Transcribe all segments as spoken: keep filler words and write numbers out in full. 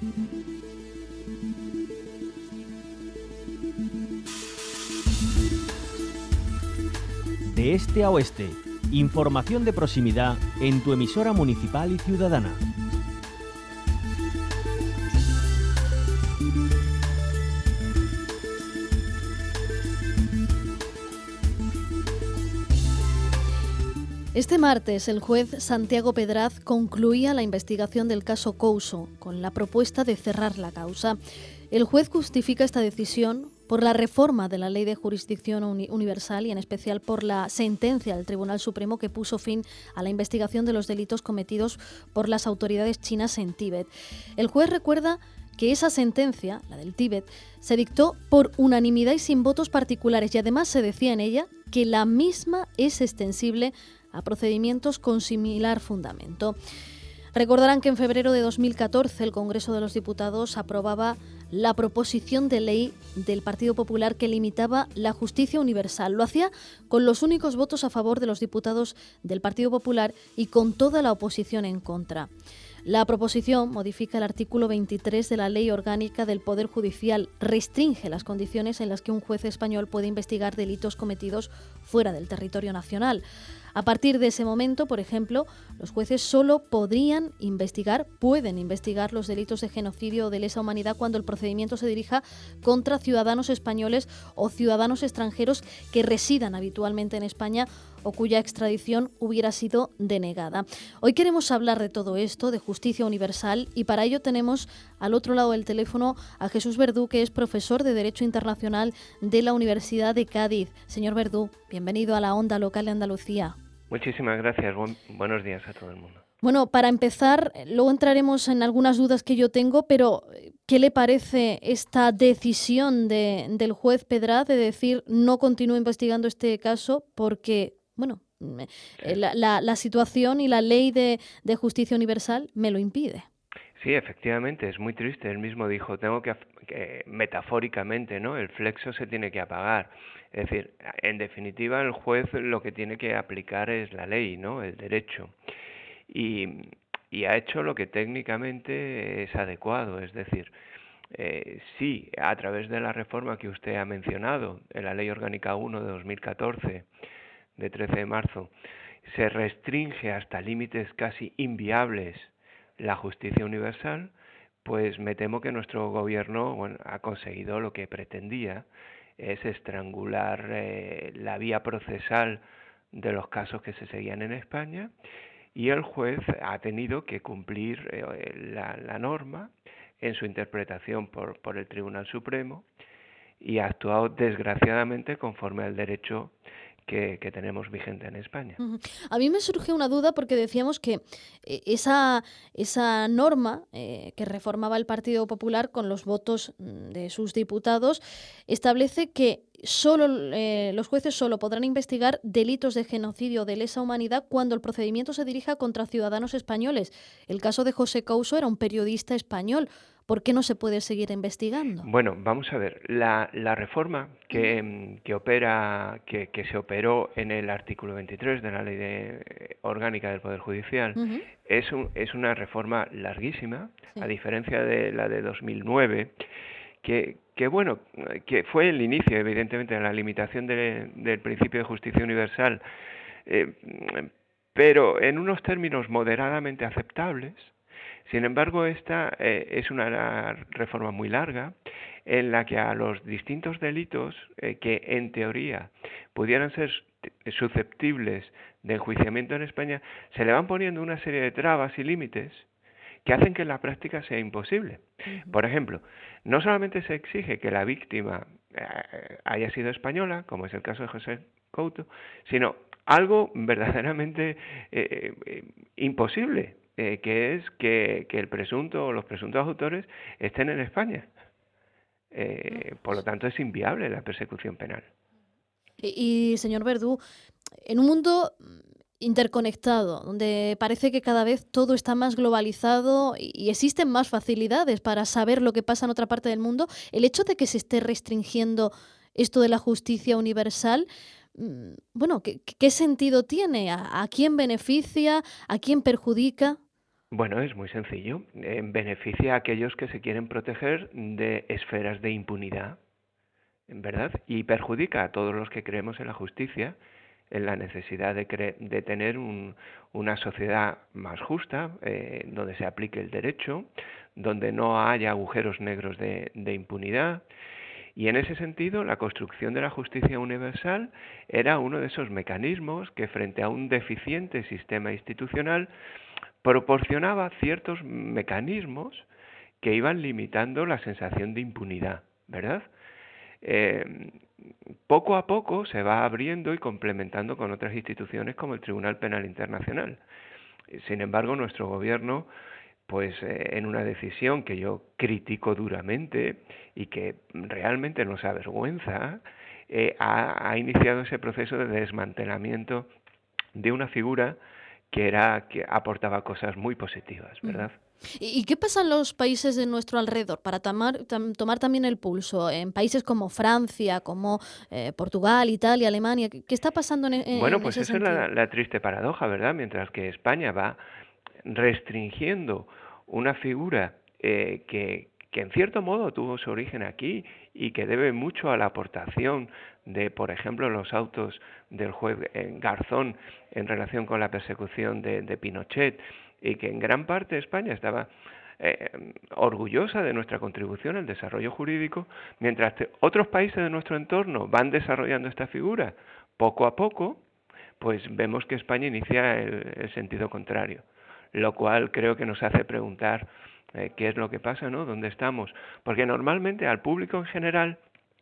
De este a oeste, información de proximidad en tu emisora municipal y ciudadana. Este martes, el juez Santiago Pedraz concluía la investigación del caso Couso, con la propuesta de cerrar la causa. El juez justifica esta decisión por la reforma de la Ley de Jurisdicción Universal y en especial por la sentencia del Tribunal Supremo que puso fin a la investigación de los delitos cometidos por las autoridades chinas en Tíbet. El juez recuerda que esa sentencia, la del Tíbet, se dictó por unanimidad y sin votos particulares y además se decía en ella que la misma es extensible a procedimientos con similar fundamento. Recordarán que en febrero de dos mil catorce el Congreso de los Diputados aprobaba la proposición de ley del Partido Popular que limitaba la justicia universal. Lo hacía con los únicos votos a favor de los diputados del Partido Popular y con toda la oposición en contra. La proposición modifica el artículo veintitrés de la Ley Orgánica del Poder Judicial, restringe las condiciones en las que un juez español puede investigar delitos cometidos fuera del territorio nacional. A partir de ese momento, por ejemplo, los jueces solo podrían investigar, pueden investigar los delitos de genocidio o de lesa humanidad cuando el procedimiento se dirija contra ciudadanos españoles o ciudadanos extranjeros que residan habitualmente en España o cuya extradición hubiera sido denegada. Hoy queremos hablar de todo esto, de justicia universal, y para ello tenemos al otro lado del teléfono a Jesús Verdú, que es profesor de Derecho Internacional de la Universidad de Cádiz. Señor Verdú, bienvenido a la Onda Local de Andalucía. Muchísimas gracias. Bu- buenos días a todo el mundo. Bueno, para empezar, luego entraremos en algunas dudas que yo tengo, pero ¿qué le parece esta decisión de, del juez Pedraz de decir no continúo investigando este caso porque, bueno, Sí. la, la, la situación y la ley de, de justicia universal me lo impide? Sí, efectivamente, es muy triste. Él mismo dijo, tengo que, af- que, metafóricamente, ¿no? El flexo se tiene que apagar. Es decir, en definitiva, el juez lo que tiene que aplicar es la ley, ¿no? El derecho. Y, y ha hecho lo que técnicamente es adecuado. Es decir, eh, sí, a través de la reforma que usted ha mencionado, en la Ley Orgánica uno de dos mil catorce, de trece de marzo, se restringe hasta límites casi inviables la justicia universal, pues me temo que nuestro gobierno, bueno, ha conseguido lo que pretendía, es estrangular eh, la vía procesal de los casos que se seguían en España, y el juez ha tenido que cumplir eh, la, la norma en su interpretación por, por el Tribunal Supremo y ha actuado desgraciadamente conforme al derecho que, que tenemos vigente en España. Ujú. A mí me surge una duda porque decíamos que eh, esa, esa norma eh, que reformaba el Partido Popular con los votos mm, de sus diputados establece que solo eh, los jueces solo podrán investigar delitos de genocidio o de lesa humanidad cuando el procedimiento se dirija contra ciudadanos españoles. El caso de José Couso era un periodista español. ¿Por qué no se puede seguir investigando? Bueno, vamos a ver, la, la reforma que, que opera, que, que se operó en el artículo veintitrés de la Ley de, Orgánica del Poder Judicial Ujú. es, un, es una reforma larguísima, Sí. a diferencia de la de dos mil nueve, que, que bueno, que fue el inicio, evidentemente, de la limitación de, del principio de justicia universal, eh, pero en unos términos moderadamente aceptables. Sin embargo, esta eh, es una reforma muy larga en la que a los distintos delitos eh, que en teoría pudieran ser susceptibles de enjuiciamiento en España, se le van poniendo una serie de trabas y límites que hacen que en la práctica sea imposible. Ujú. Por ejemplo, no solamente se exige que la víctima eh, haya sido española, como es el caso de José Couto, sino algo verdaderamente eh, eh, imposible, eh, que es que, que el presunto o los presuntos autores estén en España. Eh, por lo tanto, es inviable la persecución penal. Y, y, señor Verdú, en un mundo interconectado, donde parece que cada vez todo está más globalizado y, y existen más facilidades para saber lo que pasa en otra parte del mundo, el hecho de que se esté restringiendo esto de la justicia universal, mmm, bueno, ¿qué, qué sentido tiene? ¿A, a quién beneficia? ¿A quién perjudica? Bueno, es muy sencillo. Eh, beneficia a aquellos que se quieren proteger de esferas de impunidad, ¿verdad? Y perjudica a todos los que creemos en la justicia, en la necesidad de, cre- de tener un- una sociedad más justa, eh, donde se aplique el derecho, donde no haya agujeros negros de, de impunidad. Y en ese sentido, la construcción de la justicia universal era uno de esos mecanismos que, frente a un deficiente sistema institucional, proporcionaba ciertos mecanismos que iban limitando la sensación de impunidad, ¿verdad? Eh, Poco a poco se va abriendo y complementando con otras instituciones como el Tribunal Penal Internacional. Sin embargo, nuestro gobierno, pues eh, en una decisión que yo critico duramente y que realmente nos avergüenza, eh, ha, ha iniciado ese proceso de desmantelamiento de una figura que era que aportaba cosas muy positivas, Ujú. ¿verdad? ¿Y y qué pasa en los países de nuestro alrededor? Para tamar- tam- tomar también el pulso, en países como Francia, como eh, Portugal, Italia, Alemania, ¿qué, qué está pasando en, e- Bueno, en pues ese esa es la, sentido? la triste paradoja, ¿verdad? Mientras que España va restringiendo una figura eh, que, que en cierto modo tuvo su origen aquí y que debe mucho a la aportación de, por ejemplo, los autos del juez eh, Garzón en relación con la persecución de, de Pinochet, y que en gran parte España estaba eh, orgullosa de nuestra contribución al desarrollo jurídico, mientras que otros países de nuestro entorno van desarrollando esta figura poco a poco, pues vemos que España inicia el, el sentido contrario, lo cual creo que nos hace preguntar eh, qué es lo que pasa, ¿no? ¿Dónde estamos? Porque normalmente al público en general,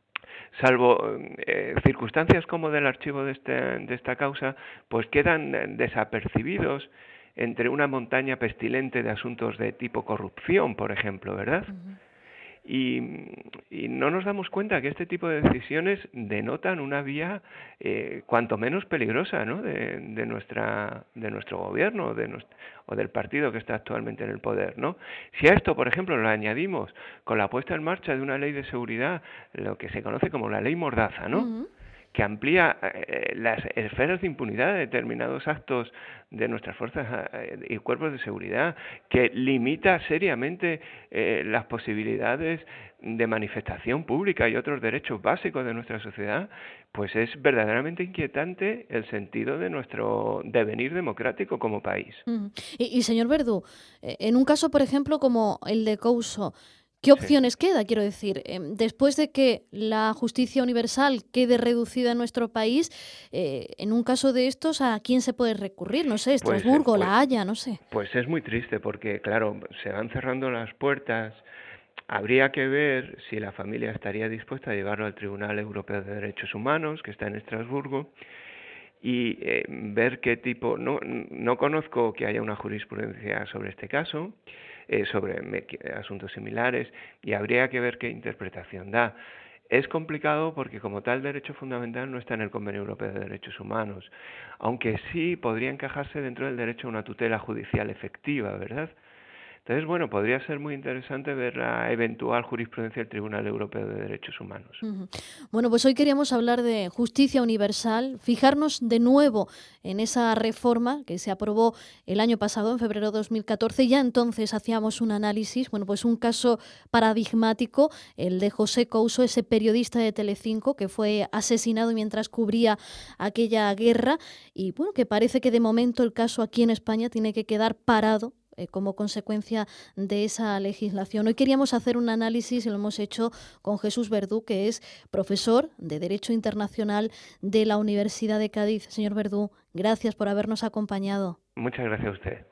salvo eh, circunstancias como del archivo de, este, de esta causa, pues quedan eh, desapercibidos entre una montaña pestilente de asuntos de tipo corrupción, por ejemplo, ¿verdad? Ujú. Y, y no nos damos cuenta que este tipo de decisiones denotan una vía eh, cuanto menos peligrosa, ¿no? de, de nuestra de nuestro gobierno de nuestro, o del partido que está actualmente en el poder, ¿no? Si a esto, por ejemplo, lo añadimos con la puesta en marcha de una ley de seguridad, lo que se conoce como la ley Mordaza, ¿no? Ujú. Que amplía eh, las esferas de impunidad de determinados actos de nuestras fuerzas eh, y cuerpos de seguridad, que limita seriamente eh, las posibilidades de manifestación pública y otros derechos básicos de nuestra sociedad, pues es verdaderamente inquietante el sentido de nuestro devenir democrático como país. Ujú. Y, y, señor Verdú, eh, en un caso, por ejemplo, como el de Couso, ¿qué Sí. opciones queda? Quiero decir, em, después de que la justicia universal quede reducida en nuestro país, eh, en un caso de estos, ¿a quién se puede recurrir? No sé, Pues, eh, Estrasburgo, pues, La Haya, no sé. pues es muy triste porque, claro, se van cerrando las puertas. Habría que ver si la familia estaría dispuesta a llevarlo al Tribunal Europeo de Derechos Humanos, que está en Estrasburgo, y eh, ver qué tipo, no, no conozco que haya una jurisprudencia sobre este caso, eh, sobre me- asuntos similares, y habría que ver qué interpretación da. Es complicado porque como tal derecho fundamental no está en el Convenio Europeo de Derechos Humanos, aunque sí podría encajarse dentro del derecho a una tutela judicial efectiva, ¿verdad? Entonces, bueno, podría ser muy interesante ver la eventual jurisprudencia del Tribunal Europeo de Derechos Humanos. Ujú. Bueno, pues hoy queríamos hablar de justicia universal, fijarnos de nuevo en esa reforma que se aprobó el año pasado, en febrero de dos mil catorce. Ya entonces hacíamos un análisis, bueno, pues un caso paradigmático, el de José Couso, ese periodista de Telecinco que fue asesinado mientras cubría aquella guerra y, bueno, que parece que de momento el caso aquí en España tiene que quedar parado eh, como consecuencia de esa legislación. Hoy queríamos hacer un análisis y lo hemos hecho con Jesús Verdú, que es profesor de Derecho Internacional de la Universidad de Cádiz. Señor Verdú, gracias por habernos acompañado. Muchas gracias a usted.